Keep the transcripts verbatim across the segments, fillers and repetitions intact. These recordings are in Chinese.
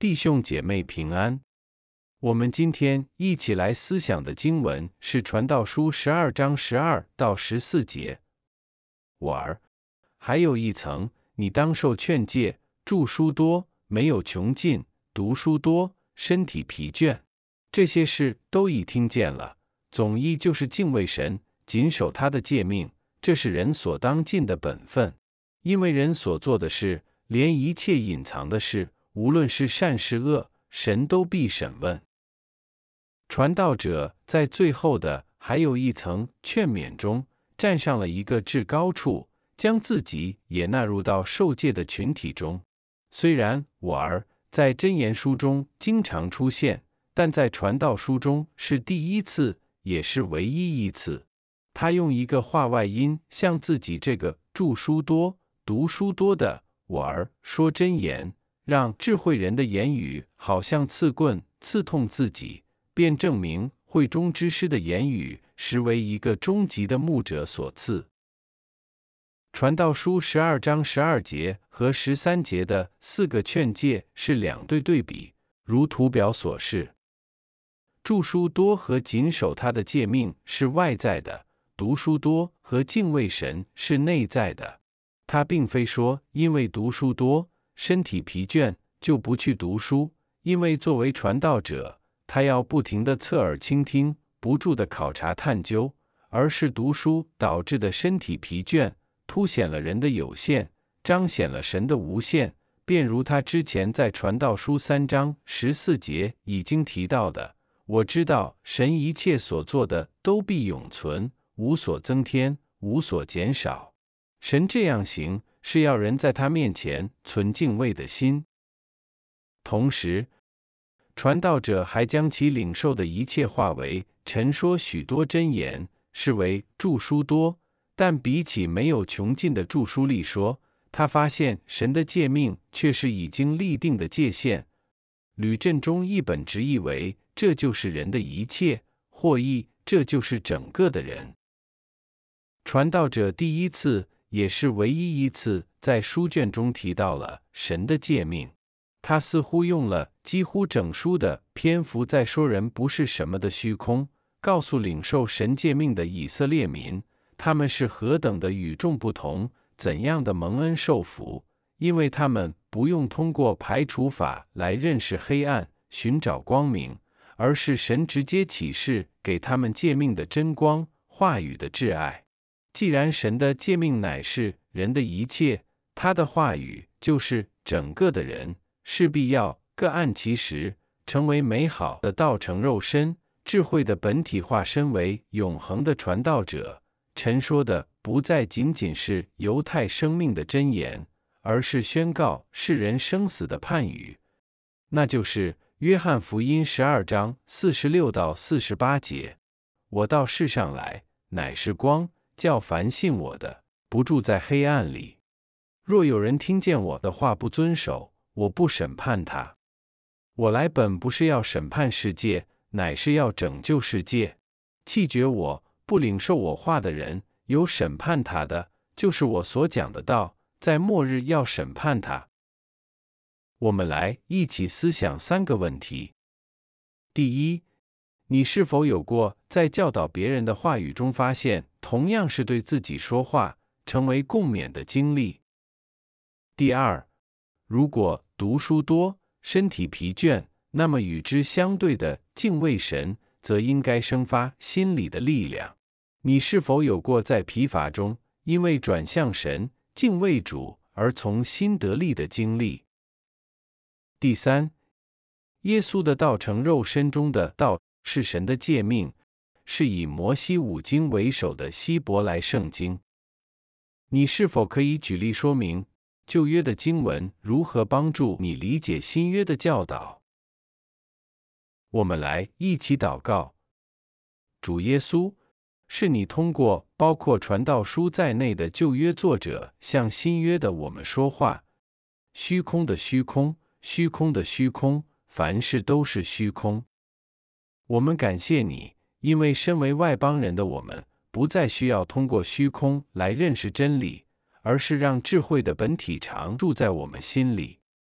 弟兄姐妹平安。我们今天一起来思想的经文是传道书十二章十二到十四节。我儿，还有一层，你当受劝诫，著书多，没有穷尽；读书多，身体疲倦。这些事都已听见了，总意就是敬畏神，谨守他的诫命，这是人所当尽的本分。因为人所做的事，连一切隐藏的事，无论是善是恶，神都必审问。传道者在最后的还有一层劝勉中，站上了一个至高处，将自己也纳入到受戒的群体中。虽然我儿在箴言书中经常出现，但在传道书中是第一次，也是唯一一次。他用一个话外音向自己这个著书多、读书多的我儿说箴言，让智慧人的言语好像刺棍刺痛自己，便证明会中之师的言语实为一个终极的牧者所赐。传道书十二章十二节和十三节的四个劝诫是两对对比，如图表所示。著书多和谨守他的诫命是外在的，读书多和敬畏神是内在的。他并非说因为读书多，身体疲倦就不去读书，因为作为传道者，他要不停地侧耳倾听，不住地考察探究，而是读书导致的身体疲倦，凸显了人的有限，彰显了神的无限，便如他之前在传道书三章十四节已经提到的，我知道神一切所做的都必永存，无所增添，无所减少。神这样行，是要人在他面前存敬畏的心。同时，传道者还将其领受的一切化为陈说许多箴言，是为著书多，但比起没有穷尽的著书立说，他发现神的诫命却是已经立定的界限。吕振中译本直译为这就是人的一切，或译这就是整个的人。传道者第一次也是唯一一次在书卷中提到了神的诫命，他似乎用了几乎整书的篇幅在说人不是什么的虚空，告诉领受神诫命的以色列民，他们是何等的与众不同，怎样的蒙恩受福，因为他们不用通过排除法来认识黑暗，寻找光明，而是神直接启示给他们诫命的真光，话语的挚爱。既然神的诫命乃是人的一切，他的话语就是整个的人，势必要各按其时，成为美好的道成肉身，智慧的本体化身为永恒的传道者。陈说的不再仅仅是犹太生命的箴言，而是宣告世人生死的判语，那就是约翰福音十二章四十六到四十八节。我到世上来，乃是光，叫凡信我的，不住在黑暗里。若有人听见我的话不遵守，我不审判他。我来本不是要审判世界，乃是要拯救世界。弃绝我，不领受我话的人，有审判他的，就是我所讲的道，在末日要审判他。我们来一起思想三个问题。第一，你是否有过在教导别人的话语中发现同样是对自己说话，成为共勉的经历？第二，如果读书多，身体疲倦，那么与之相对的敬畏神，则应该生发心里的力量。你是否有过在疲乏中，因为转向神，敬畏主而从心得力的经历？第三，耶稣的道成肉身中的道是神的诫命，是以摩西五经为首的希伯来圣经。你是否可以举例说明旧约的经文如何帮助你理解新约的教导？我们来一起祷告。主耶稣，是你通过包括传道书在内的旧约作者向新约的我们说话。虚空的虚空，虚空的虚空，凡事都是虚空。我们感谢你，因为身为外邦人的我们，不再需要通过虚空来认识真理，而是让智慧的本体常住在我们心里。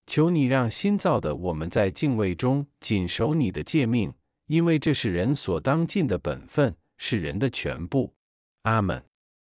求你让新造的我们在敬畏中谨守你的诫命，因为这是人所当尽的本分，是人的全部。阿们。